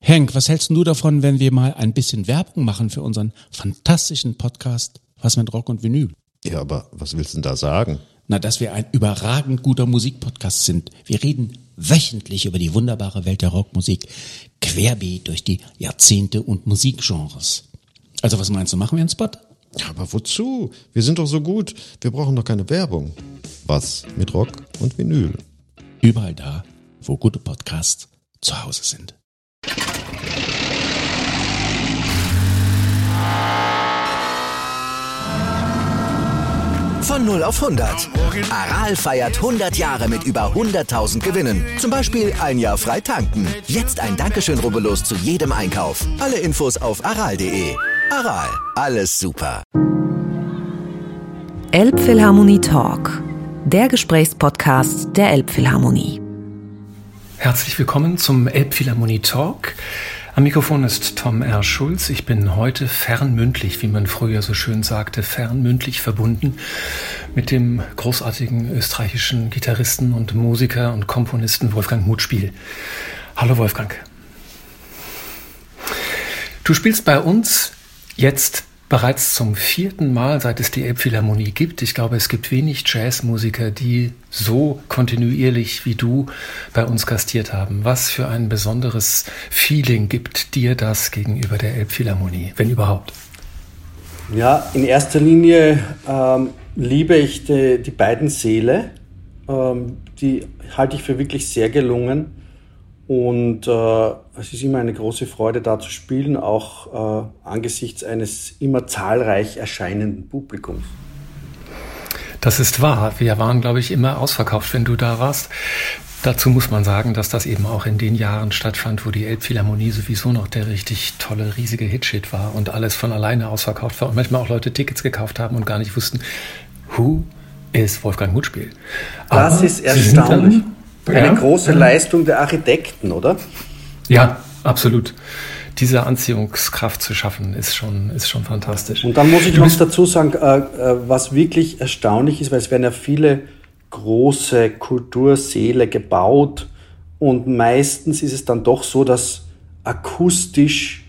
Henk, was hältst du davon, wenn wir mal ein bisschen Werbung machen für unseren fantastischen Podcast Was mit Rock und Vinyl? Ja, aber was willst du denn da sagen? Na, dass wir ein überragend guter Musikpodcast sind. Wir reden wöchentlich über die wunderbare Welt der Rockmusik, querbeet durch die Jahrzehnte und Musikgenres. Also was meinst du, machen wir einen Spot? Ja, aber wozu? Wir sind doch so gut. Wir brauchen doch keine Werbung. Was mit Rock und Vinyl? Überall da, wo gute Podcasts zu Hause sind. Von 0 auf 100. Aral feiert 100 Jahre mit über 100.000 Gewinnen. Zum Beispiel ein Jahr frei tanken. Jetzt ein Dankeschön, rubbellos zu jedem Einkauf. Alle Infos auf aral.de. Aral, alles super. Elbphilharmonie Talk, der Gesprächspodcast der Elbphilharmonie. Herzlich willkommen zum Elbphilharmonie Talk. Am Mikrofon ist Tom R. Schulz. Ich bin heute fernmündlich, wie man früher so schön sagte, fernmündlich verbunden mit dem großartigen österreichischen Gitarristen und Musiker und Komponisten Wolfgang Mutspiel. Hallo Wolfgang. Du spielst bei uns jetzt bereits zum 4. Mal, seit es die Elbphilharmonie gibt. Ich glaube, es gibt wenig Jazzmusiker, die so kontinuierlich wie du bei uns gastiert haben. Was für ein besonderes Feeling gibt dir das gegenüber der Elbphilharmonie, wenn überhaupt? Ja, in erster Linie liebe ich die beiden Säle. Die halte ich für wirklich sehr gelungen. Und es ist immer eine große Freude, da zu spielen, auch angesichts eines immer zahlreich erscheinenden Publikums. Das ist wahr. Wir waren, glaube ich, immer ausverkauft, wenn du da warst. Dazu muss man sagen, dass das eben auch in den Jahren stattfand, wo die Elbphilharmonie sowieso noch der richtig tolle, riesige Hitshit war und alles von alleine ausverkauft war und manchmal auch Leute Tickets gekauft haben und gar nicht wussten, who is Wolfgang Mutspiel. Das ist erstaunlich. Eine große Leistung der Architekten, oder? Ja, absolut. Diese Anziehungskraft zu schaffen, ist schon fantastisch. Und dann muss ich noch dazu sagen, was wirklich erstaunlich ist, weil es werden ja viele große Kultursäle gebaut und meistens ist es dann doch so, dass akustisch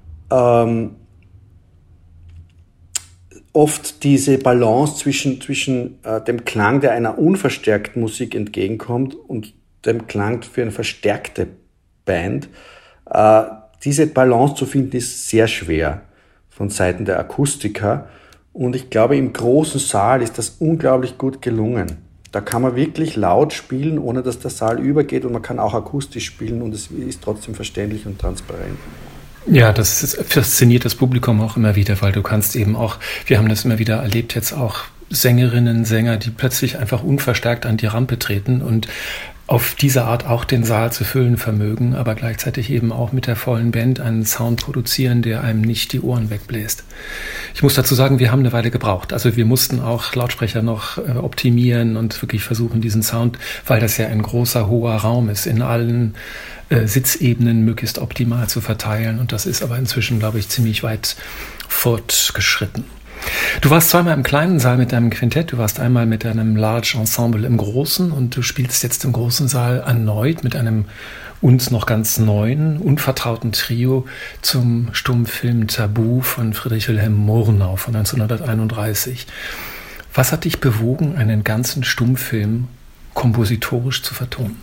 oft diese Balance zwischen dem Klang, der einer unverstärkten Musik entgegenkommt, und dem Klang für eine verstärkte Band, diese Balance zu finden, ist sehr schwer von Seiten der Akustiker. Und ich glaube, im großen Saal ist das unglaublich gut gelungen. Da kann man wirklich laut spielen, ohne dass der Saal übergeht, und man kann auch akustisch spielen und es ist trotzdem verständlich und transparent. Ja, fasziniert das Publikum auch immer wieder, weil du kannst eben auch, wir haben das immer wieder erlebt, jetzt auch Sängerinnen, Sänger, die plötzlich einfach unverstärkt an die Rampe treten und auf diese Art auch den Saal zu füllen vermögen, aber gleichzeitig eben auch mit der vollen Band einen Sound produzieren, der einem nicht die Ohren wegbläst. Ich muss dazu sagen, wir haben eine Weile gebraucht. Also wir mussten auch Lautsprecher noch optimieren und wirklich versuchen, diesen Sound, weil das ja ein großer, hoher Raum ist, in allen Sitzebenen möglichst optimal zu verteilen. Und das ist aber inzwischen, glaube ich, ziemlich weit fortgeschritten. Du warst zweimal im kleinen Saal mit deinem Quintett, du warst einmal mit deinem Large Ensemble im großen und du spielst jetzt im großen Saal erneut mit einem uns noch ganz neuen, unvertrauten Trio zum Stummfilm Tabu von Friedrich Wilhelm Murnau von 1931. Was hat dich bewogen, einen ganzen Stummfilm kompositorisch zu vertonen?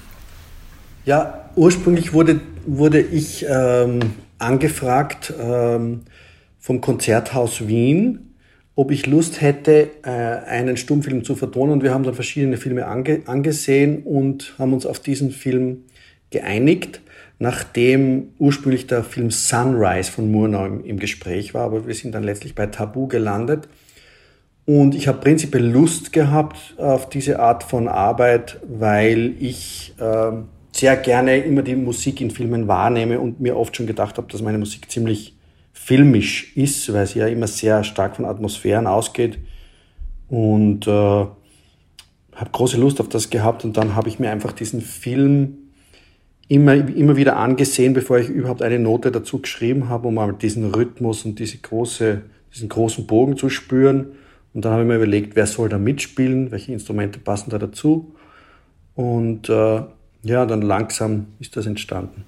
Ja, ursprünglich wurde ich angefragt vom Konzerthaus Wien, ob ich Lust hätte, einen Stummfilm zu vertonen. Und wir haben dann verschiedene Filme angesehen und haben uns auf diesen Film geeinigt, nachdem ursprünglich der Film Sunrise von Murnau im Gespräch war. Aber wir sind dann letztlich bei Tabu gelandet. Und ich habe prinzipiell Lust gehabt auf diese Art von Arbeit, weil ich sehr gerne immer die Musik in Filmen wahrnehme und mir oft schon gedacht habe, dass meine Musik ziemlich filmisch ist, weil sie ja immer sehr stark von Atmosphären ausgeht, und habe große Lust auf das gehabt. Und dann habe ich mir einfach diesen Film immer wieder angesehen, bevor ich überhaupt eine Note dazu geschrieben habe, um mal diesen Rhythmus und diesen großen Bogen zu spüren. Und dann habe ich mir überlegt, wer soll da mitspielen, welche Instrumente passen da dazu, und dann langsam ist das entstanden.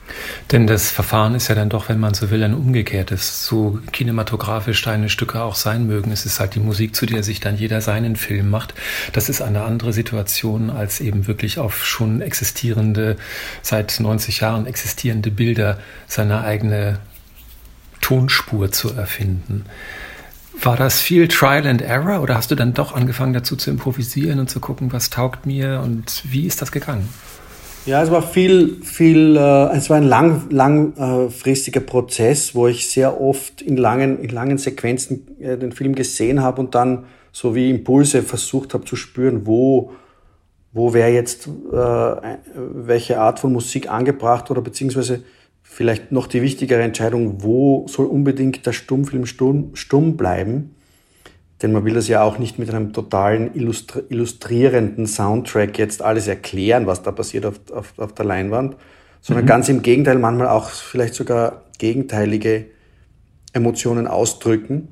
Denn das Verfahren ist ja dann doch, wenn man so will, ein umgekehrtes. So kinematografisch deine Stücke auch sein mögen. Es ist halt die Musik, zu der sich dann jeder seinen Film macht. Das ist eine andere Situation, als eben wirklich auf schon existierende, seit 90 Jahren existierende Bilder seine eigene Tonspur zu erfinden. War das viel Trial and Error oder hast du dann doch angefangen dazu zu improvisieren und zu gucken, was taugt mir und wie ist das gegangen? Ja, es war es war ein langfristiger Prozess, wo ich sehr oft in langen Sequenzen den Film gesehen habe und dann so wie Impulse versucht habe zu spüren, wo wäre jetzt welche Art von Musik angebracht oder beziehungsweise vielleicht noch die wichtigere Entscheidung, wo soll unbedingt der Stummfilm stumm bleiben. Denn man will das ja auch nicht mit einem totalen illustrierenden Soundtrack jetzt alles erklären, was da passiert auf der Leinwand, sondern ganz im Gegenteil, manchmal auch vielleicht sogar gegenteilige Emotionen ausdrücken,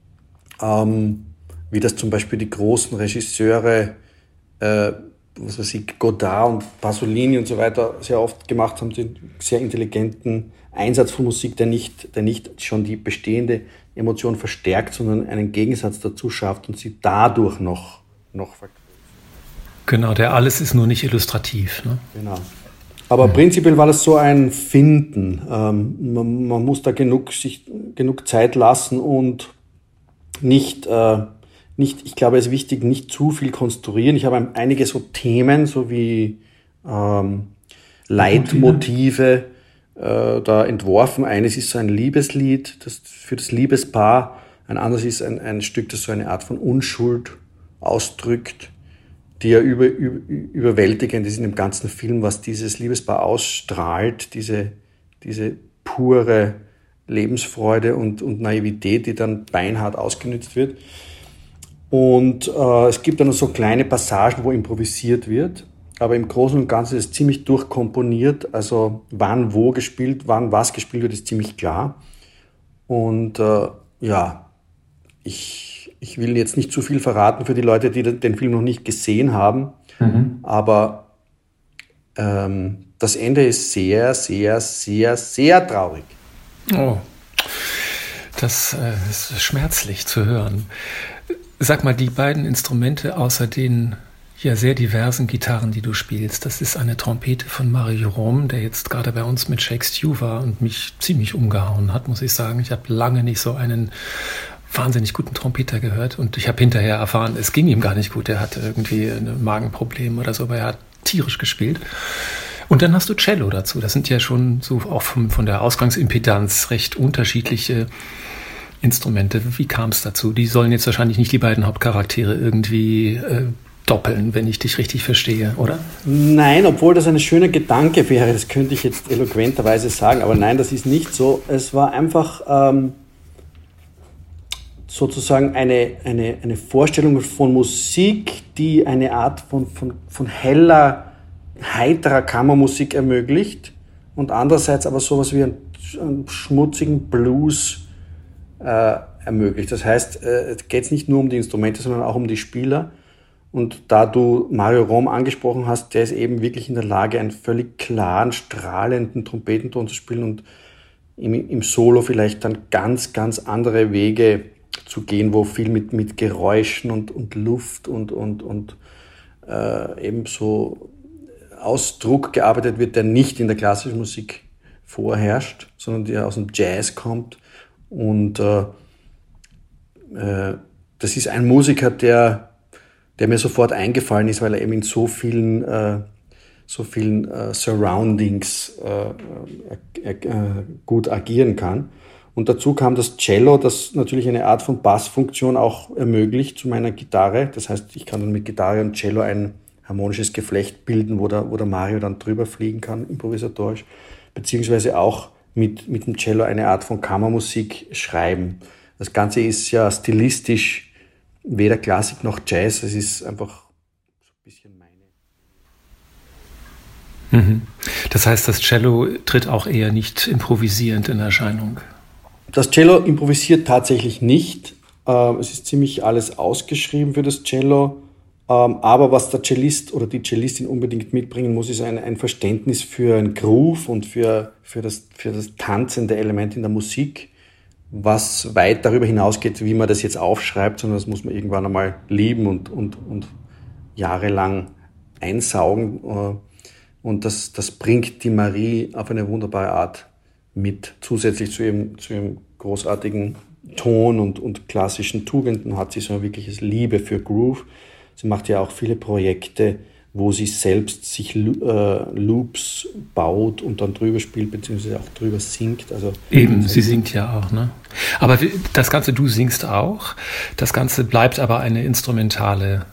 wie das zum Beispiel die großen Regisseure, was weiß ich, Godard und Pasolini und so weiter sehr oft gemacht haben, den sehr intelligenten Einsatz von Musik, der nicht schon die bestehende Emotion verstärkt, sondern einen Gegensatz dazu schafft und sie dadurch noch verknüpft. Genau, der alles ist nur nicht illustrativ. Ne? Genau. Aber prinzipiell war das so ein Finden. Man muss da genug Zeit lassen und nicht, ich glaube, es ist wichtig, nicht zu viel konstruieren. Ich habe einige so Themen, so wie Leitmotive, da entworfen. Eines ist so ein Liebeslied, das für das Liebespaar. Ein anderes ist ein Stück, das so eine Art von Unschuld ausdrückt, die ja überwältigend ist in dem ganzen Film, was dieses Liebespaar ausstrahlt, diese pure Lebensfreude und Naivität, die dann beinhart ausgenutzt wird. Und es gibt dann so kleine Passagen, wo improvisiert wird. Aber im Großen und Ganzen ist es ziemlich durchkomponiert. Also wann was gespielt wird, ist ziemlich klar. Und ich will jetzt nicht zu viel verraten für die Leute, die den Film noch nicht gesehen haben. Aber das Ende ist sehr, sehr, sehr, sehr traurig. Oh, das ist schmerzlich zu hören. Sag mal, die beiden Instrumente außer den ja sehr diversen Gitarren, die du spielst. Das ist eine Trompete von Mario Rom, der jetzt gerade bei uns mit Shake Stew war und mich ziemlich umgehauen hat, muss ich sagen. Ich habe lange nicht so einen wahnsinnig guten Trompeter gehört und ich habe hinterher erfahren, es ging ihm gar nicht gut. Er hatte irgendwie ein Magenproblem oder so, aber er hat tierisch gespielt. Und dann hast du Cello dazu. Das sind ja schon so auch von der Ausgangsimpedanz recht unterschiedliche Instrumente. Wie kam es dazu? Die sollen jetzt wahrscheinlich nicht die beiden Hauptcharaktere irgendwie doppeln, wenn ich dich richtig verstehe, oder? Nein, obwohl das ein schöner Gedanke wäre, das könnte ich jetzt eloquenterweise sagen, aber nein, das ist nicht so. Es war einfach sozusagen eine Vorstellung von Musik, die eine Art von heller, heiterer Kammermusik ermöglicht und andererseits aber sowas wie einen schmutzigen Blues ermöglicht. Das heißt, es geht nicht nur um die Instrumente, sondern auch um die Spieler. Und da du Mario Rom angesprochen hast, der ist eben wirklich in der Lage, einen völlig klaren, strahlenden Trompetenton zu spielen und im Solo vielleicht dann ganz, ganz andere Wege zu gehen, wo viel mit Geräuschen und Luft und eben so Ausdruck gearbeitet wird, der nicht in der klassischen Musik vorherrscht, sondern der aus dem Jazz kommt. Und das ist ein Musiker, der mir sofort eingefallen ist, weil er eben in so vielen Surroundings gut agieren kann. Und dazu kam das Cello, das natürlich eine Art von Bassfunktion auch ermöglicht zu meiner Gitarre. Das heißt, ich kann dann mit Gitarre und Cello ein harmonisches Geflecht bilden, wo der Mario dann drüber fliegen kann, improvisatorisch, beziehungsweise auch mit dem Cello eine Art von Kammermusik schreiben. Das Ganze ist ja stilistisch weder Klassik noch Jazz, es ist einfach so ein bisschen meine. Das heißt, das Cello tritt auch eher nicht improvisierend in Erscheinung? Das Cello improvisiert tatsächlich nicht. Es ist ziemlich alles ausgeschrieben für das Cello. Aber was der Cellist oder die Cellistin unbedingt mitbringen muss, ist ein Verständnis für einen Groove und für das tanzende Element in der Musik, was weit darüber hinausgeht, wie man das jetzt aufschreibt, sondern das muss man irgendwann einmal lieben und jahrelang einsaugen. Und das bringt die Marie auf eine wunderbare Art mit. Zusätzlich zu ihrem großartigen Ton und klassischen Tugenden hat sie so ein wirkliches Liebe für Groove. Sie macht ja auch viele Projekte, wo sie selbst sich Loops baut und dann drüber spielt, beziehungsweise auch drüber singt. Also eben, sie singt ja auch, ne? Aber das Ganze, du singst auch. Das Ganze bleibt aber eine instrumentale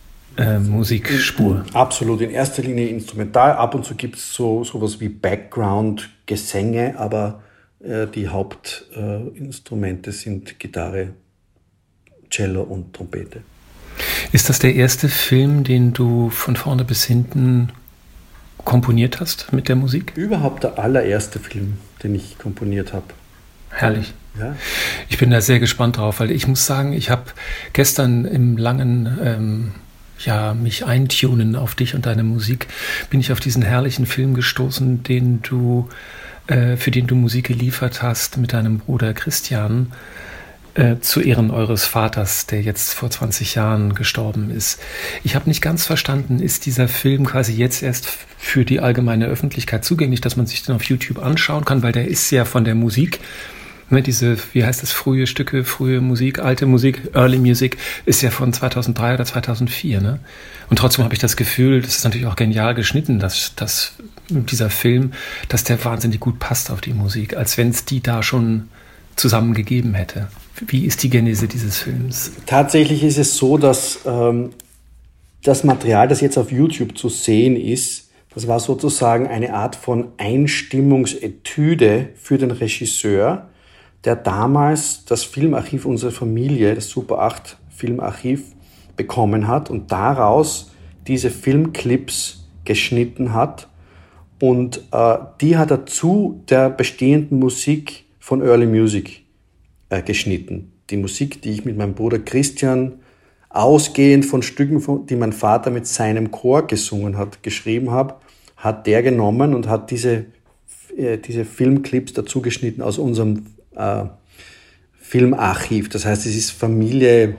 Musikspur. Absolut, in erster Linie instrumental. Ab und zu gibt es sowas wie Background-Gesänge, aber die Hauptinstrumente sind Gitarre, Cello und Trompete. Ist das der erste Film, den du von vorne bis hinten komponiert hast mit der Musik? Überhaupt der allererste Film, den ich komponiert habe. Herrlich. Ja. Ich bin da sehr gespannt drauf, weil ich muss sagen, ich habe gestern im langen mich eintunen auf dich und deine Musik, bin ich auf diesen herrlichen Film gestoßen, für den du Musik geliefert hast mit deinem Bruder Christian, zu Ehren eures Vaters, der jetzt vor 20 Jahren gestorben ist. Ich habe nicht ganz verstanden, ist dieser Film quasi jetzt erst für die allgemeine Öffentlichkeit zugänglich, dass man sich den auf YouTube anschauen kann, weil der ist ja von der Musik, ne, diese, wie heißt das, frühe Stücke, frühe Musik, alte Musik, Early Music, ist ja von 2003 oder 2004, ne? Und trotzdem habe ich das Gefühl, das ist natürlich auch genial geschnitten, dass dieser Film, dass der wahnsinnig gut passt auf die Musik, als wenn es die da schon zusammen gegeben hätte. Wie ist die Genese dieses Films? Tatsächlich ist es so, dass das Material, das jetzt auf YouTube zu sehen ist, das war sozusagen eine Art von Einstimmungsetüde für den Regisseur, der damals das Filmarchiv unserer Familie, das Super 8 Filmarchiv, bekommen hat und daraus diese Filmclips geschnitten hat. Und die hat er zu der bestehenden Musik von Early Music geschnitten. Die Musik, die ich mit meinem Bruder Christian ausgehend von Stücken, die mein Vater mit seinem Chor gesungen hat, geschrieben habe, hat der genommen und hat diese Filmclips dazu geschnitten aus unserem Filmarchiv. Das heißt, es ist Familienprojekt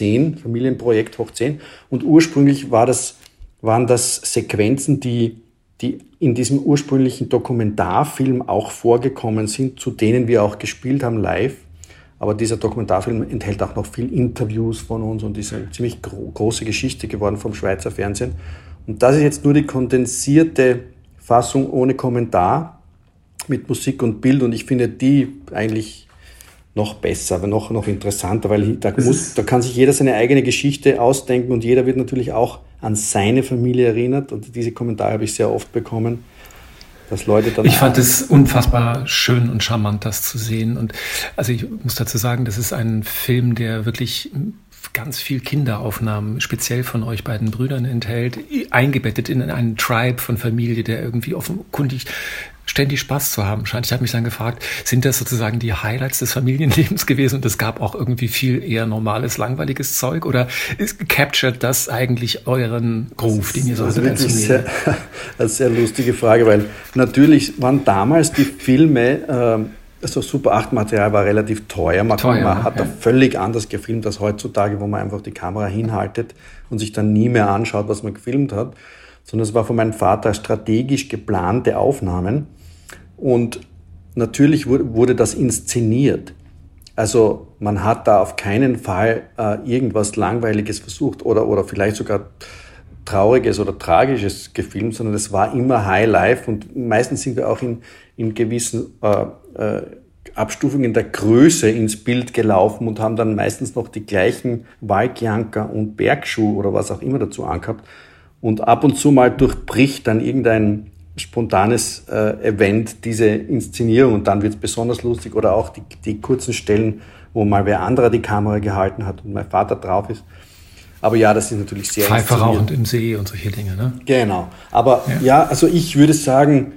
hoch 10. Und ursprünglich waren das Sequenzen, die in diesem ursprünglichen Dokumentarfilm auch vorgekommen sind, zu denen wir auch gespielt haben live. Aber dieser Dokumentarfilm enthält auch noch viel Interviews von uns und ist eine ziemlich große Geschichte geworden vom Schweizer Fernsehen. Und das ist jetzt nur die kondensierte Fassung ohne Kommentar mit Musik und Bild. Und ich finde die eigentlich noch besser, aber noch interessanter, weil da kann sich jeder seine eigene Geschichte ausdenken und jeder wird natürlich auch an seine Familie erinnert. Und diese Kommentare habe ich sehr oft bekommen. Dass Leute dann ich fand es unfassbar schön und charmant, das zu sehen. Und also ich muss dazu sagen, das ist ein Film, der wirklich ganz viel Kinderaufnahmen, speziell von euch beiden Brüdern enthält, eingebettet in einen Tribe von Familie, der irgendwie offenkundig ständig Spaß zu haben scheint. Ich habe mich dann gefragt, sind das sozusagen die Highlights des Familienlebens gewesen und es gab auch irgendwie viel eher normales, langweiliges Zeug oder captured das eigentlich euren Groove, den ihr so also wirklich eine sehr lustige Frage, weil natürlich waren damals die Filme, also Super 8 Material war relativ teuer. Man hat da völlig anders gefilmt als heutzutage, wo man einfach die Kamera hinhaltet und sich dann nie mehr anschaut, was man gefilmt hat, sondern es war von meinem Vater strategisch geplante Aufnahmen. Und natürlich wurde das inszeniert. Also man hat da auf keinen Fall irgendwas Langweiliges versucht oder vielleicht sogar Trauriges oder Tragisches gefilmt, sondern es war immer High Life und meistens sind wir auch in gewissen Abstufungen der Größe ins Bild gelaufen und haben dann meistens noch die gleichen Waldjanker und Bergschuhe oder was auch immer dazu angehabt. Und ab und zu mal durchbricht dann irgendein spontanes Event diese Inszenierung und dann wird es besonders lustig oder auch die kurzen Stellen, wo mal wer anderer die Kamera gehalten hat und mein Vater drauf ist. Aber ja, das ist natürlich sehr Pfeife rauchend im See und solche Dinge, ne? Genau. Aber ja, also ich würde sagen,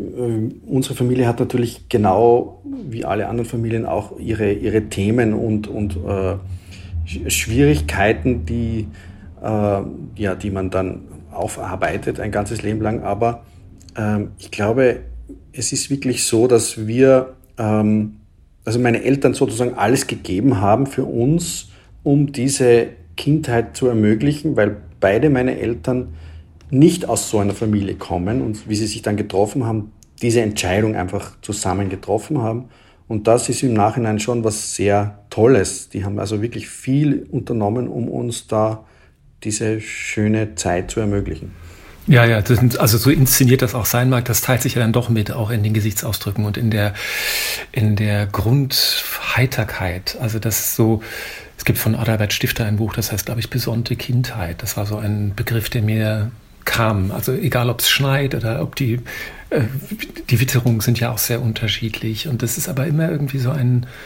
unsere Familie hat natürlich genau wie alle anderen Familien auch ihre Themen und Schwierigkeiten, die die man dann aufarbeitet ein ganzes Leben lang. Aber ich glaube, es ist wirklich so, dass wir, also meine Eltern sozusagen alles gegeben haben für uns, um diese Kindheit zu ermöglichen, weil beide meine Eltern nicht aus so einer Familie kommen und wie sie sich dann getroffen haben, diese Entscheidung einfach zusammen getroffen haben. Und das ist im Nachhinein schon was sehr Tolles. Die haben also wirklich viel unternommen, um uns da diese schöne Zeit zu ermöglichen. Ja, also so inszeniert das auch sein mag, das teilt sich ja dann doch mit, auch in den Gesichtsausdrücken und in der Grundheiterkeit. Also das ist so, es gibt von Adalbert Stifter ein Buch, das heißt, glaube ich, Besonnte Kindheit. Das war so ein Begriff, der mir kam. Also egal, ob es schneit oder ob die Witterungen sind ja auch sehr unterschiedlich. Und das ist aber immer irgendwie so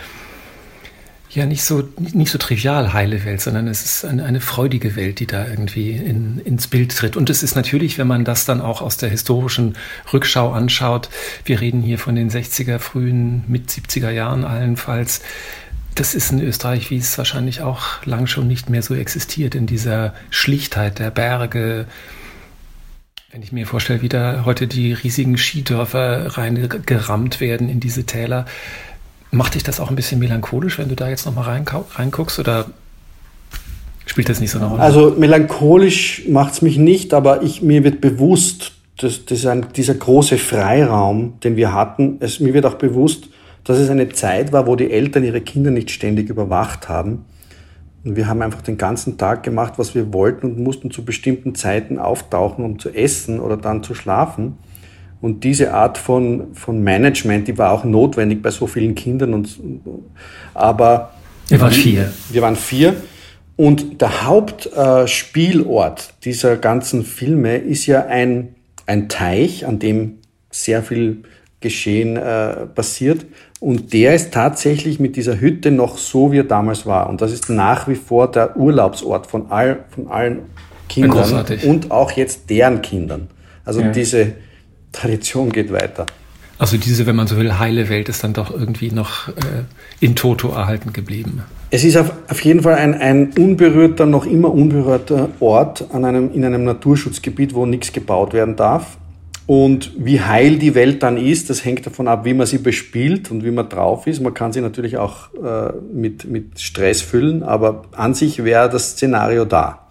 nicht so trivial heile Welt, sondern es ist eine freudige Welt, die da irgendwie ins Bild tritt. Und es ist natürlich, wenn man das dann auch aus der historischen Rückschau anschaut, wir reden hier von den 60er, frühen, mit 70er Jahren allenfalls, das ist in Österreich, wie es wahrscheinlich auch lang schon nicht mehr so existiert, in dieser Schlichtheit der Berge. Wenn ich mir vorstelle, wie da heute die riesigen Skidörfer reingerammt werden in diese Täler, macht dich das auch ein bisschen melancholisch, wenn du da jetzt nochmal reinguckst, oder spielt das nicht so eine Rolle? Also melancholisch macht es mich nicht, aber mir wird bewusst, dieser große Freiraum, den wir hatten, mir wird auch bewusst, dass es eine Zeit war, wo die Eltern ihre Kinder nicht ständig überwacht haben. Und wir haben einfach den ganzen Tag gemacht, was wir wollten und mussten zu bestimmten Zeiten auftauchen, um zu essen oder dann zu schlafen. Und diese Art von Management, die war auch notwendig bei so vielen Kindern. Aber wir waren 4. Wir waren 4. Und der Hauptspielort dieser ganzen Filme ist ja ein Teich, an dem sehr viel Geschehen passiert. Und der ist tatsächlich mit dieser Hütte noch so, wie er damals war. Und das ist nach wie vor der Urlaubsort von allen Kindern. Großartig. Und auch jetzt deren Kindern. Also diese Tradition geht weiter. Also diese, wenn man so will, heile Welt ist dann doch irgendwie noch in toto erhalten geblieben. Es ist auf jeden Fall ein unberührter, noch immer unberührter Ort in einem Naturschutzgebiet, wo nichts gebaut werden darf. Und wie heil die Welt dann ist, das hängt davon ab, wie man sie bespielt und wie man drauf ist. Man kann sie natürlich auch mit Stress füllen, aber an sich wäre das Szenario da.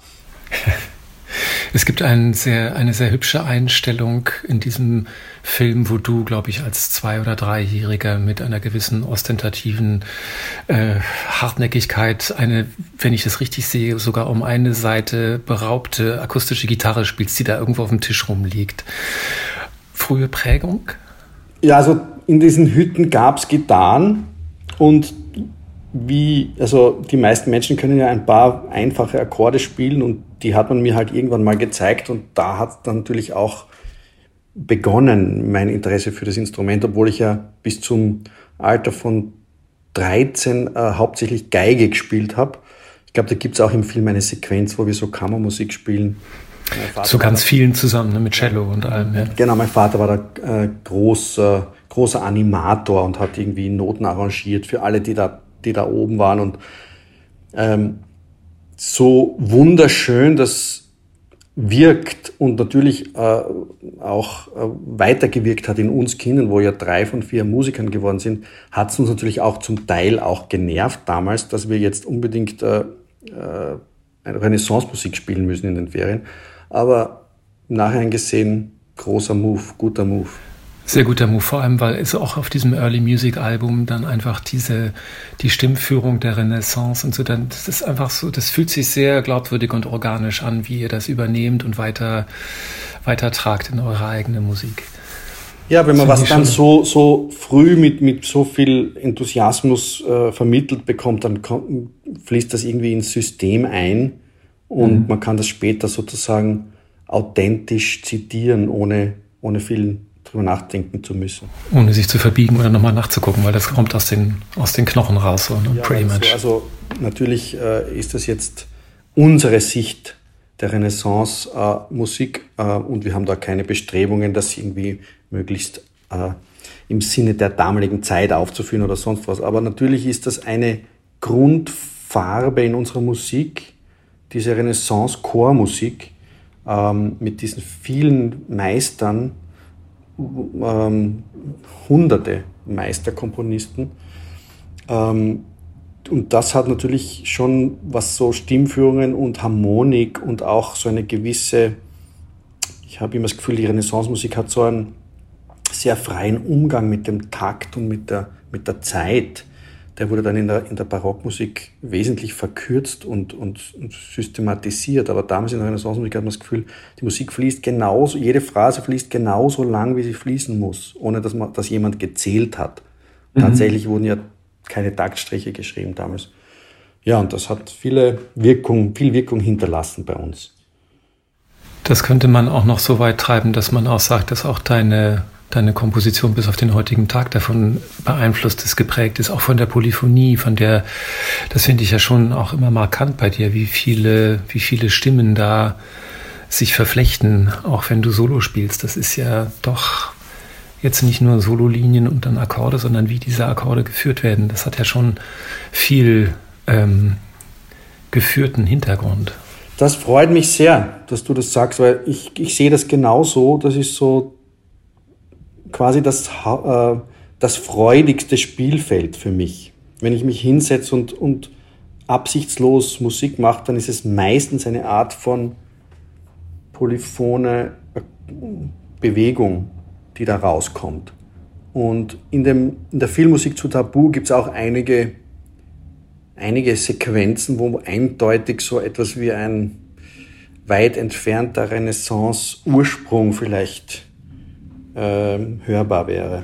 Es gibt eine sehr hübsche Einstellung in diesem Film, wo du, glaube ich, als 2- oder 3-Jähriger mit einer gewissen ostentativen Hartnäckigkeit wenn ich das richtig sehe, sogar um eine Seite beraubte akustische Gitarre spielst, die da irgendwo auf dem Tisch rumliegt. Frühe Prägung? Ja, also in diesen Hütten gab es Gitarren und die meisten Menschen können ja ein paar einfache Akkorde spielen und die hat man mir halt irgendwann mal gezeigt und da hat dann natürlich auch begonnen, mein Interesse für das Instrument, obwohl ich ja bis zum Alter von 13 hauptsächlich Geige gespielt habe. Ich glaube, da gibt es auch im Film eine Sequenz, wo wir so Kammermusik spielen. So ganz vielen zusammen, ne, mit Cello und allem. Ja. Genau, mein Vater war da großer Animator und hat irgendwie Noten arrangiert für alle, die da oben waren und so wunderschön das wirkt und natürlich auch weitergewirkt hat in uns Kindern, wo ja 3 von 4 Musikern geworden sind, hat es uns natürlich auch zum Teil auch genervt damals, dass wir jetzt unbedingt eine Renaissance-Musik spielen müssen in den Ferien. Aber im Nachhinein gesehen, großer Move, guter Move. Sehr guter Move, vor allem, weil es auch auf diesem Early Music Album dann einfach die Stimmführung der Renaissance und so, dann, das ist einfach so, das fühlt sich sehr glaubwürdig und organisch an, wie ihr das übernehmt und weiter tragt in eure eigene Musik. Ja, wenn man was dann so früh mit so viel Enthusiasmus vermittelt bekommt, dann fließt das irgendwie ins System ein und man kann das später sozusagen authentisch zitieren, ohne viel drüber nachdenken zu müssen. Ohne sich zu verbiegen oder nochmal nachzugucken, weil das kommt aus den Knochen raus. So, ne? Ja, also natürlich ist das jetzt unsere Sicht der Renaissance-Musik und wir haben da keine Bestrebungen, das irgendwie möglichst im Sinne der damaligen Zeit aufzuführen oder sonst was. Aber natürlich ist das eine Grundfarbe in unserer Musik, diese Renaissance-Chormusik mit diesen vielen Meistern, hunderte Meisterkomponisten. Und das hat natürlich schon, was so Stimmführungen und Harmonik und auch so eine gewisse, ich habe immer das Gefühl, die Renaissance-Musik hat so einen sehr freien Umgang mit dem Takt und mit der Zeit. Der wurde dann in der Barockmusik wesentlich verkürzt und systematisiert. Aber damals in der Renaissance-Musik hat man das Gefühl, die Musik fließt genauso, jede Phrase fließt genauso lang, wie sie fließen muss, ohne dass jemand gezählt hat. Tatsächlich wurden ja keine Taktstriche geschrieben damals. Ja, und das hat viel Wirkung hinterlassen bei uns. Das könnte man auch noch so weit treiben, dass man auch sagt, dass auch deine Komposition bis auf den heutigen Tag davon beeinflusst ist, geprägt ist, auch von der Polyphonie, das finde ich ja schon auch immer markant bei dir, wie viele Stimmen da sich verflechten, auch wenn du Solo spielst. Das ist ja doch jetzt nicht nur Sololinien und dann Akkorde, sondern wie diese Akkorde geführt werden. Das hat ja schon viel geführten Hintergrund. Das freut mich sehr, dass du das sagst, weil ich sehe das genauso. Das ist so quasi das freudigste Spielfeld für mich. Wenn ich mich hinsetze und absichtslos Musik mache, dann ist es meistens eine Art von polyphone Bewegung, die da rauskommt. Und in der Filmmusik zu Tabu gibt es auch einige Sequenzen, wo eindeutig so etwas wie ein weit entfernter Renaissance-Ursprung vielleicht hörbar wäre.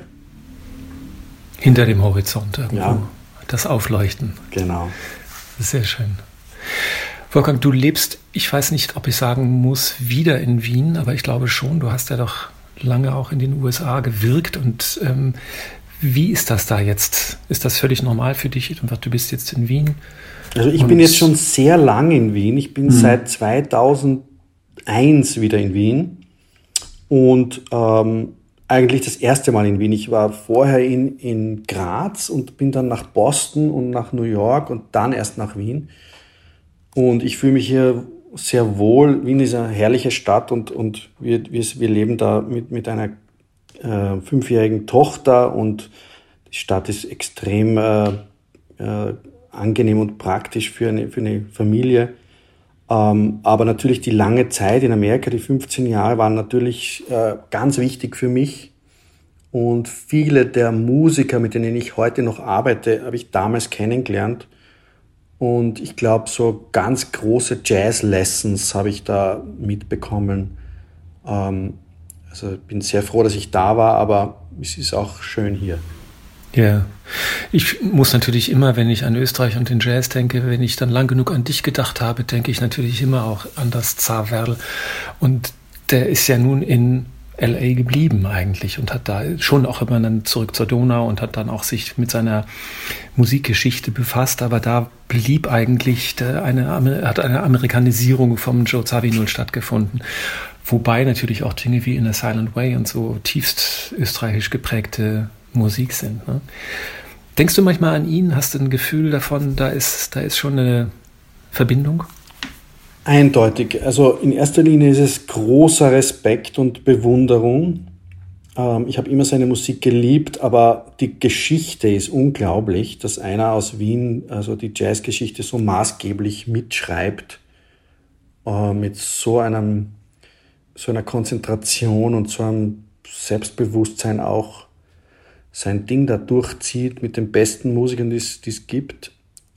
Hinter dem Horizont irgendwo. Ja. Das Aufleuchten. Genau. Sehr schön. Wolfgang, du lebst, ich weiß nicht, ob ich sagen muss, wieder in Wien, aber ich glaube schon, du hast ja doch lange auch in den USA gewirkt und wie ist das da jetzt? Ist das völlig normal für dich? Du bist jetzt in Wien? Also ich bin jetzt schon sehr lange in Wien. Ich bin seit 2001 wieder in Wien und eigentlich das erste Mal in Wien. Ich war vorher in Graz und bin dann nach Boston und nach New York und dann erst nach Wien. Und ich fühle mich hier sehr wohl. Wien ist eine herrliche Stadt und wir leben da mit einer 5-jährigen Tochter und die Stadt ist extrem angenehm und praktisch für eine Familie. Aber natürlich die lange Zeit in Amerika, die 15 Jahre, waren natürlich ganz wichtig für mich. Und viele der Musiker, mit denen ich heute noch arbeite, habe ich damals kennengelernt. Und ich glaube, so ganz große Jazz-Lessons habe ich da mitbekommen. Also ich bin sehr froh, dass ich da war, aber es ist auch schön hier. Ja, ich muss natürlich immer, wenn ich an Österreich und den Jazz denke, wenn ich dann lang genug an dich gedacht habe, denke ich natürlich immer auch an das Zarwerl. Und der ist ja nun in L.A. geblieben eigentlich und hat da schon auch immer dann zurück zur Donau und hat dann auch sich mit seiner Musikgeschichte befasst. Aber da blieb eigentlich eine Amerikanisierung vom Joe Zawinul stattgefunden. Wobei natürlich auch Dinge wie In a Silent Way und so tiefst österreichisch geprägte Musik sind. Ne? Denkst du manchmal an ihn? Hast du ein Gefühl davon, da ist schon eine Verbindung? Eindeutig. Also in erster Linie ist es großer Respekt und Bewunderung. Ich habe immer seine Musik geliebt, aber die Geschichte ist unglaublich, dass einer aus Wien, also die Jazzgeschichte so maßgeblich mitschreibt, mit so einer Konzentration und so einem Selbstbewusstsein auch sein Ding da durchzieht mit den besten Musikern, die es gibt.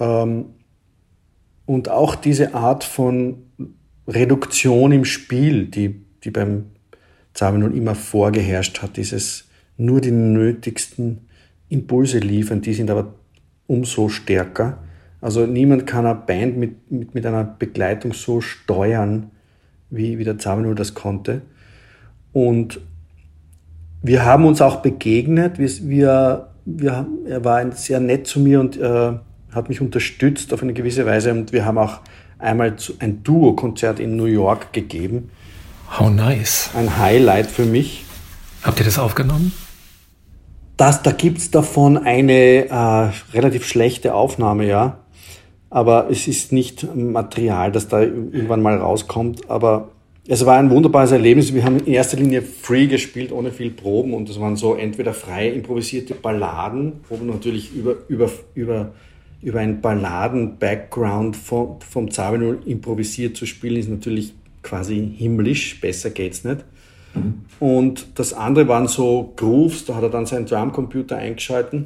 Und auch diese Art von Reduktion im Spiel, die beim Zawinul immer vorgeherrscht hat, dieses nur die nötigsten Impulse liefern, die sind aber umso stärker. Also niemand kann eine Band mit einer Begleitung so steuern, wie der Zawinul das konnte. Und wir haben uns auch begegnet. Er war sehr nett zu mir und hat mich unterstützt auf eine gewisse Weise. Und wir haben auch einmal ein Duo-Konzert in New York gegeben. How nice. Ein Highlight für mich. Habt ihr das aufgenommen? Da gibt es davon eine relativ schlechte Aufnahme, ja. aber es ist nicht Material, das da irgendwann mal rauskommt. Aber es war ein wunderbares Erlebnis. Wir haben in erster Linie free gespielt, ohne viel Proben, und das waren so entweder frei improvisierte Balladen, wo man natürlich über einen Balladen-Background vom Zabel improvisiert zu spielen, ist natürlich quasi himmlisch, besser geht's nicht. Und das andere waren so Grooves, da hat er dann seinen Drumcomputer eingeschalten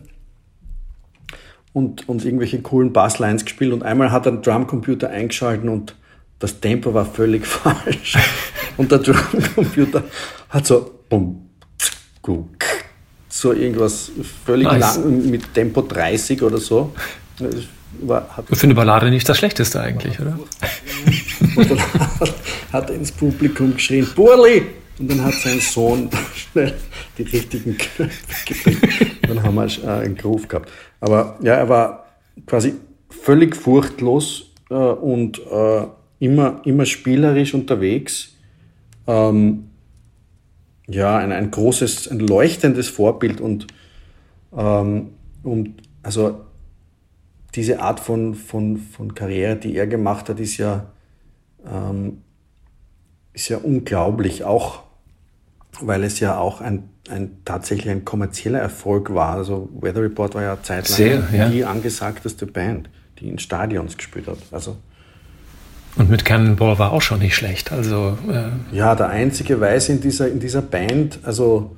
und irgendwelche coolen Basslines gespielt, und einmal hat er den Drumcomputer eingeschalten und das Tempo war völlig falsch und der Drumcomputer hat so so irgendwas völlig lang mit Tempo 30 oder so. Für eine Ballade nicht das Schlechteste eigentlich, oder? Und dann hat er ins Publikum geschrien, Burli! Und dann hat sein Sohn schnell die richtigen Knöpfe gedrückt. Dann haben wir einen Groove gehabt. Aber ja, er war quasi völlig furchtlos und immer spielerisch unterwegs. Ein großes, ein leuchtendes Vorbild und also diese Art von Karriere, die er gemacht hat, ist ja unglaublich, auch weil es ja auch tatsächlich ein kommerzieller Erfolg war. Also Weather Report war ja zeitlang die angesagteste Band, die in Stadions gespielt hat. Also und mit Cannonball war auch schon nicht schlecht. Also ja, der einzige Weiße in dieser Band, also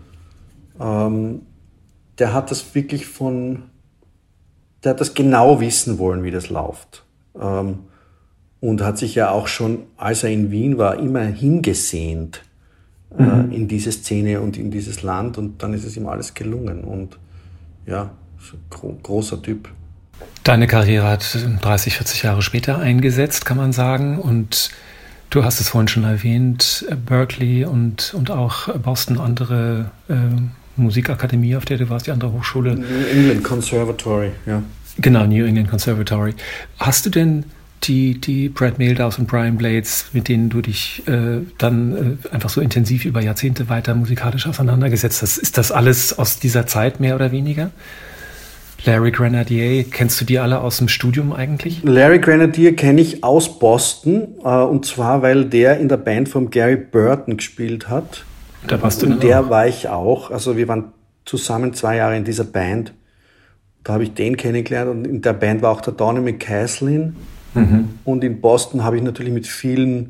der hat das wirklich der hat das genau wissen wollen, wie das läuft. Und hat sich ja auch schon, als er in Wien war, immer hingesehnt in diese Szene und in dieses Land, und dann ist es ihm alles gelungen. Und ja, großer Typ. Deine Karriere hat 30, 40 Jahre später eingesetzt, kann man sagen. Und du hast es vorhin schon erwähnt, Berkeley und auch Boston, andere Musikakademie, auf der du warst, die andere Hochschule. New England Conservatory, ja. Genau, New England Conservatory. Hast du denn die Brad Mehldau und Brian Blades, mit denen du dich dann einfach so intensiv über Jahrzehnte weiter musikalisch auseinandergesetzt hast, ist das alles aus dieser Zeit mehr oder weniger? Larry Grenadier, kennst du die alle aus dem Studium eigentlich? Larry Grenadier kenne ich aus Boston, und zwar, weil der in der Band von Gary Burton gespielt hat. Da warst du dann auch. War ich auch. Also wir waren zusammen 2 Jahre in dieser Band. Da habe ich den kennengelernt, und in der Band war auch der Donny McCaslin. Und in Boston habe ich natürlich mit vielen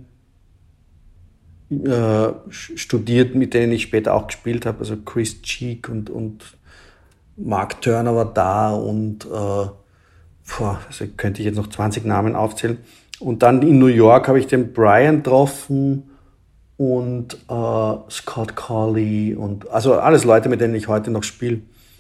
studiert, mit denen ich später auch gespielt habe. Also Chris Cheek und Mark Turner war da, und also könnte ich jetzt noch 20 Namen aufzählen. Und dann in New York habe ich den Brian getroffen und Scott Colley, und also alles Leute, mit denen ich heute noch spiele.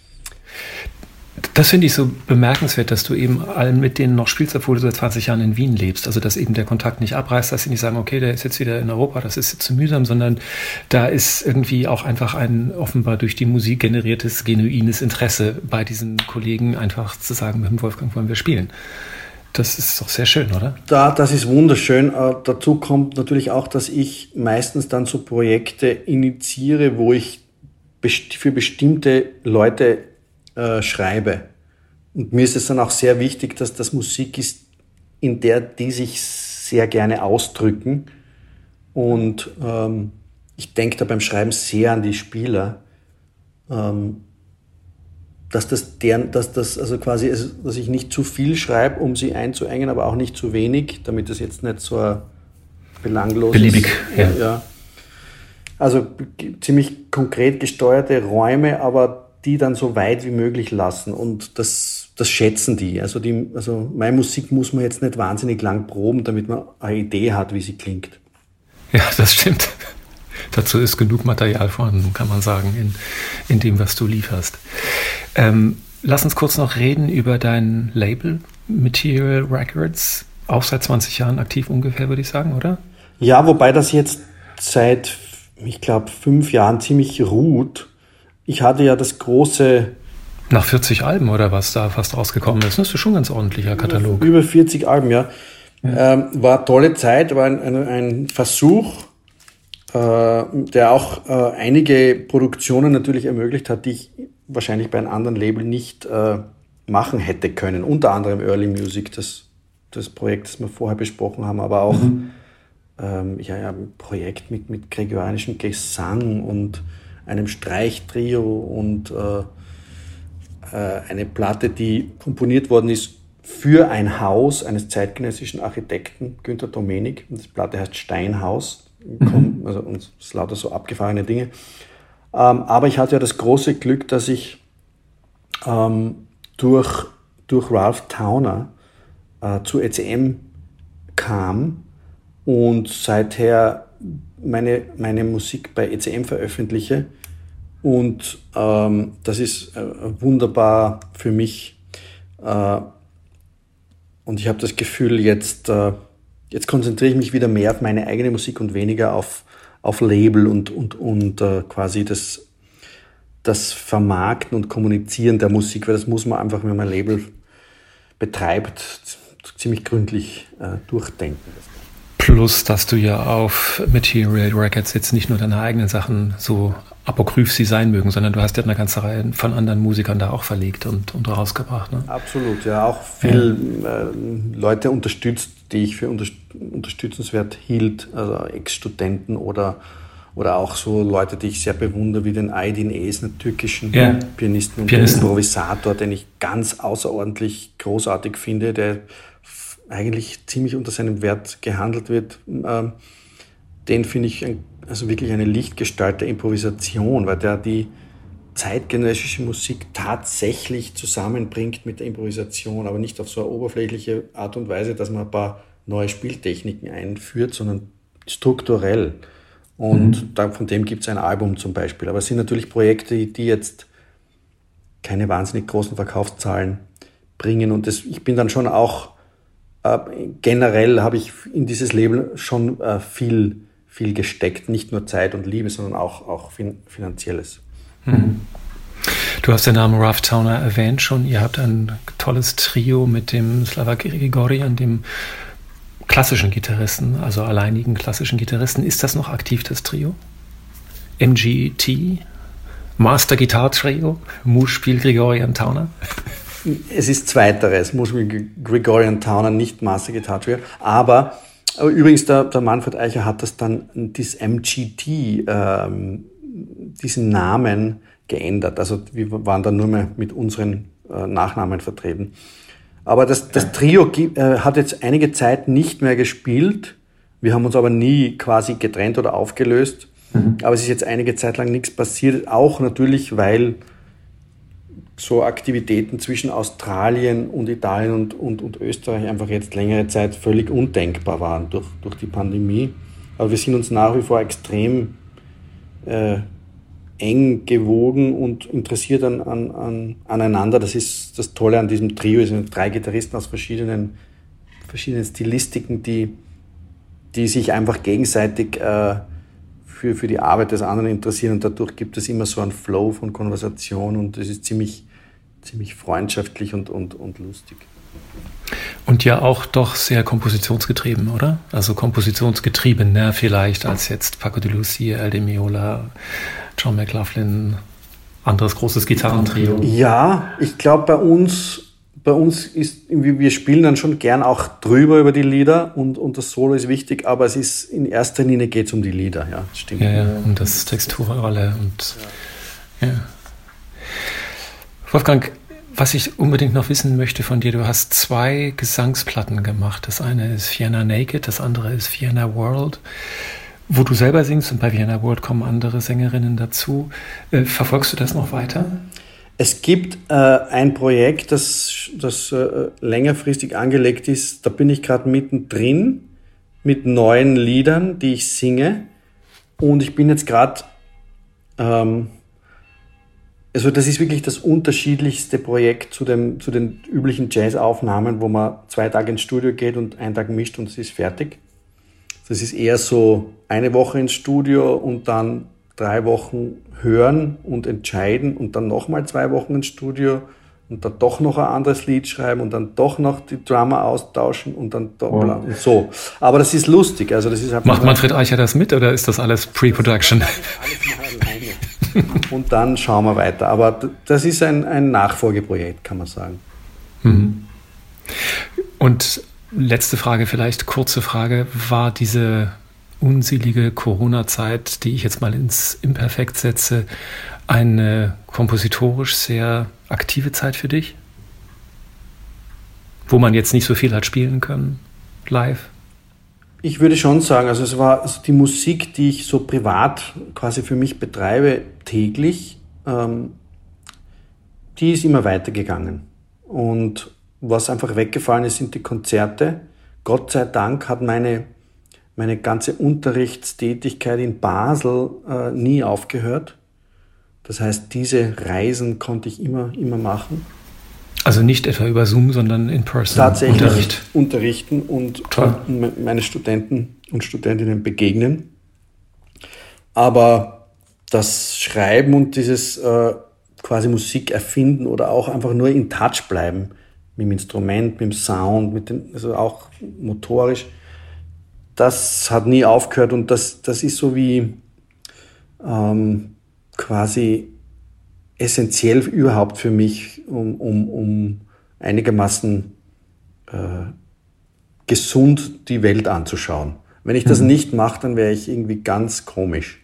Das finde ich so bemerkenswert, dass du eben allen mit denen noch spielst, obwohl du seit 20 Jahren in Wien lebst. Also dass eben der Kontakt nicht abreißt, dass sie nicht sagen, okay, der ist jetzt wieder in Europa, das ist jetzt zu mühsam, sondern da ist irgendwie auch einfach ein offenbar durch die Musik generiertes, genuines Interesse bei diesen Kollegen, einfach zu sagen, mit dem Wolfgang wollen wir spielen. Das ist doch sehr schön, oder? Das ist wunderschön. Dazu kommt natürlich auch, dass ich meistens dann so Projekte initiiere, wo ich für bestimmte Leute schreibe. Und mir ist es dann auch sehr wichtig, dass das Musik ist, in der die sich sehr gerne ausdrücken. Und ich denke da beim Schreiben sehr an die Spieler, dass ich nicht zu viel schreibe, um sie einzuengen, aber auch nicht zu wenig, damit das jetzt nicht so belanglos beliebig ist. Ja. Also ziemlich konkret gesteuerte Räume, aber die dann so weit wie möglich lassen, und das schätzen die. Also meine Musik muss man jetzt nicht wahnsinnig lang proben, damit man eine Idee hat, wie sie klingt. Ja, das stimmt. Dazu ist genug Material vorhanden, kann man sagen, in dem, was du lieferst. Lass uns kurz noch reden über dein Label, Material Records. Auch seit 20 Jahren aktiv ungefähr, würde ich sagen, oder? Ja, wobei das jetzt seit, ich glaube, 5 Jahren ziemlich ruht. Ich hatte ja das große... Nach 40 Alben oder was da fast rausgekommen ist. Das ist schon ein ganz ordentlicher Katalog. Über 40 Alben, ja. War eine tolle Zeit, war ein Versuch, der auch einige Produktionen natürlich ermöglicht hat, die ich wahrscheinlich bei einem anderen Label nicht machen hätte können. Unter anderem Early Music, das das Projekt, das wir vorher besprochen haben, aber auch ein Projekt mit gregorianischem Gesang und einem Streichtrio und eine Platte, die komponiert worden ist für ein Haus eines zeitgenössischen Architekten, Günter Domenik. Die Platte heißt Steinhaus. Also und es lauter so abgefahrene Dinge. Aber ich hatte ja das große Glück, dass ich durch Ralph Towner zu ECM kam und seither meine Musik bei ECM veröffentliche. Und das ist wunderbar für mich. Und ich habe das Gefühl, jetzt konzentriere ich mich wieder mehr auf meine eigene Musik und weniger auf Label und quasi das Vermarkten und Kommunizieren der Musik, weil das muss man einfach, wenn man ein Label betreibt, ziemlich gründlich durchdenken. Plus, dass du ja auf Material Records jetzt nicht nur deine eigenen Sachen, so apokryph sie sein mögen, sondern du hast ja eine ganze Reihe von anderen Musikern da auch verlegt und rausgebracht. Ne? Absolut, ja. Auch viel Leute unterstützt, die ich für unterstützenswert hielt, also Ex-Studenten oder auch so Leute, die ich sehr bewundere, wie den Aydin Es, einen türkischen Pianisten und Improvisator, den ich ganz außerordentlich großartig finde, der eigentlich ziemlich unter seinem Wert gehandelt wird. Den finde ich also wirklich eine Lichtgestalt der Improvisation, weil der die zeitgenössische Musik tatsächlich zusammenbringt mit der Improvisation, aber nicht auf so eine oberflächliche Art und Weise, dass man ein paar neue Spieltechniken einführt, sondern strukturell. Und von dem gibt es ein Album zum Beispiel. Aber es sind natürlich Projekte, die jetzt keine wahnsinnig großen Verkaufszahlen bringen. Und ich bin dann schon auch, generell habe ich in dieses Label schon viel gesteckt. Nicht nur Zeit und Liebe, sondern auch Finanzielles. Du hast den Namen Ralph Towner erwähnt schon. Ihr habt ein tolles Trio mit dem Slava Grigorian, dem klassischen Gitarristen, also alleinigen klassischen Gitarristen. Ist das noch aktiv, das Trio? MGT? Master Guitar Trio? Muschspiel Grigorian Towner? Es ist zweiteres, Muschspiel Grigorian Towner, nicht Master Guitar Trio. Aber übrigens, der Manfred Eicher hat das dann, das MGT, diesen Namen geändert. Also wir waren dann nur mehr mit unseren Nachnamen vertreten. Aber das Trio hat jetzt einige Zeit nicht mehr gespielt. Wir haben uns aber nie quasi getrennt oder aufgelöst. Aber es ist jetzt einige Zeit lang nichts passiert. Auch natürlich, weil so Aktivitäten zwischen Australien und Italien und Österreich einfach jetzt längere Zeit völlig undenkbar waren durch die Pandemie. Aber wir sind uns nach wie vor extrem eng gewogen und interessiert aneinander. Das ist das Tolle an diesem Trio. Es sind 3 Gitarristen aus verschiedenen Stilistiken, die sich einfach gegenseitig für die Arbeit des anderen interessieren, und dadurch gibt es immer so einen Flow von Konversation und es ist ziemlich freundschaftlich und lustig. Und ja auch doch sehr kompositionsgetrieben, oder? Also kompositionsgetriebener vielleicht als jetzt Paco de Lucia, El de Miola, John McLaughlin, anderes großes Gitarrentrio. Ja, ich glaube bei uns ist, wir spielen dann schon gern auch drüber über die Lieder und das Solo ist wichtig, aber es ist in erster Linie geht es um die Lieder, ja, das stimmt. Ja, um das Texturale und ja. Wolfgang, was ich unbedingt noch wissen möchte von dir, du hast 2 Gesangsplatten gemacht. Das eine ist Vienna Naked, das andere ist Vienna World, wo du selber singst, und bei Vienna World kommen andere Sängerinnen dazu. Verfolgst du das noch weiter? Es gibt ein Projekt, das längerfristig angelegt ist. Da bin ich gerade mittendrin mit neuen Liedern, die ich singe. Und ich bin jetzt gerade... Also das ist wirklich das unterschiedlichste Projekt zu den üblichen Jazz-Aufnahmen, wo man 2 Tage ins Studio geht und 1 Tag mischt und es ist fertig. Das ist eher so eine Woche ins Studio und dann 3 Wochen hören und entscheiden und dann nochmal 2 Wochen ins Studio und dann doch noch ein anderes Lied schreiben und dann doch noch die Drummer austauschen und dann und so. Aber das ist lustig. Also das ist halt Macht Manfred Eicher das mit oder ist das alles Pre-Production? Alles mal alleine. Und dann schauen wir weiter. Aber das ist ein Nachfolgeprojekt, kann man sagen. Und Letzte Frage, vielleicht kurze Frage. War diese unselige Corona-Zeit, die ich jetzt mal ins Imperfekt setze, eine kompositorisch sehr aktive Zeit für dich? Wo man jetzt nicht so viel hat spielen können, live? Ich würde schon sagen, also es war die Musik, die ich so privat quasi für mich betreibe, täglich, die ist immer weitergegangen. Und was einfach weggefallen ist, sind die Konzerte. Gott sei Dank hat meine ganze Unterrichtstätigkeit in Basel nie aufgehört. Das heißt, diese Reisen konnte ich immer machen. Also nicht etwa über Zoom, sondern in person. Tatsächlich unterrichten und meine Studenten und Studentinnen begegnen. Aber das Schreiben und dieses quasi Musik erfinden oder auch einfach nur in Touch bleiben mit dem Instrument, mit dem Sound, also auch motorisch, das hat nie aufgehört und das ist so wie quasi essentiell überhaupt für mich, um einigermaßen gesund die Welt anzuschauen. Wenn ich das nicht mache, dann wäre ich irgendwie ganz komisch.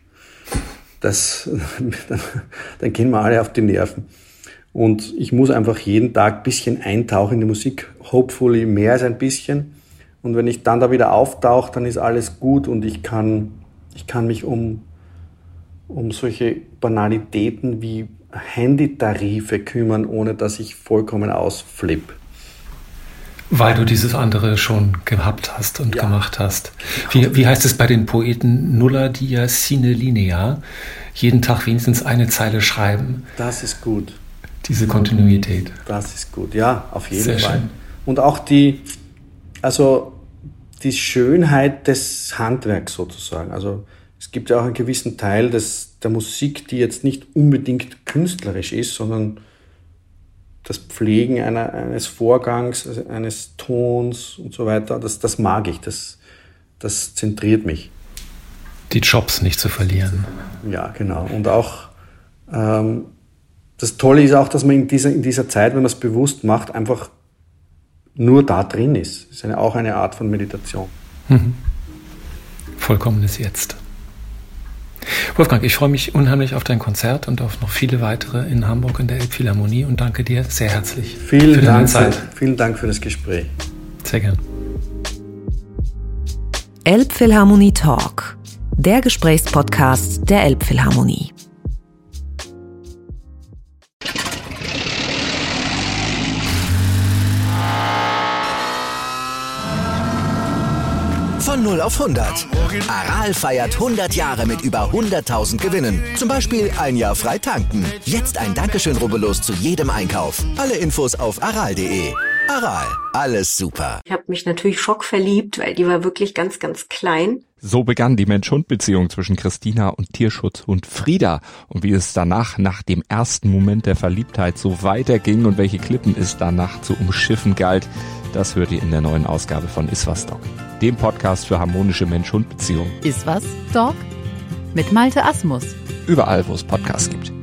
Dann gehen wir alle auf die Nerven. Und ich muss einfach jeden Tag ein bisschen eintauchen in die Musik, hopefully mehr als ein bisschen. Und wenn ich dann da wieder auftauche, dann ist alles gut und ich kann mich um solche Banalitäten wie Handytarife kümmern, ohne dass ich vollkommen ausflippe. Weil du dieses andere schon gehabt hast und gemacht hast. Wie heißt es bei den Poeten? Nulla dia sine linea. Jeden Tag wenigstens eine Zeile schreiben. Das ist gut. Diese Kontinuität. Das ist gut, ja, auf jeden Sehr Fall. Schön. Und auch die Schönheit des Handwerks sozusagen. Also es gibt ja auch einen gewissen Teil der Musik, die jetzt nicht unbedingt künstlerisch ist, sondern das Pflegen eines Vorgangs, also eines Tons und so weiter, das mag ich, das zentriert mich. Die Jobs nicht zu verlieren. Ja, genau. Und auch das Tolle ist auch, dass man in dieser Zeit, wenn man es bewusst macht, einfach nur da drin ist. Das ist auch eine Art von Meditation. Mhm. Vollkommenes Jetzt. Wolfgang, ich freue mich unheimlich auf dein Konzert und auf noch viele weitere in Hamburg in der Elbphilharmonie und danke dir sehr herzlich für deine Zeit. Vielen Dank für das Gespräch. Sehr gern. Elbphilharmonie Talk, der Gesprächspodcast der Elbphilharmonie. Von 0 auf 100. Aral feiert 100 Jahre mit über 100.000 Gewinnen. Zum Beispiel ein Jahr frei tanken. Jetzt ein Dankeschön, rubbellos zu jedem Einkauf. Alle Infos auf aral.de. Aral, alles super. Ich habe mich natürlich schockverliebt, weil die war wirklich ganz, ganz klein. So begann die Mensch-Hund-Beziehung zwischen Christina und Tierschutzhund Frieda. Und wie es danach, nach dem ersten Moment der Verliebtheit, so weiterging und welche Klippen es danach zu umschiffen galt, das hört ihr in der neuen Ausgabe von Iswas Dog, dem Podcast für harmonische Mensch-Hund-Beziehungen. Iswas Dog? Mit Malte Asmus. Überall, wo es Podcasts gibt.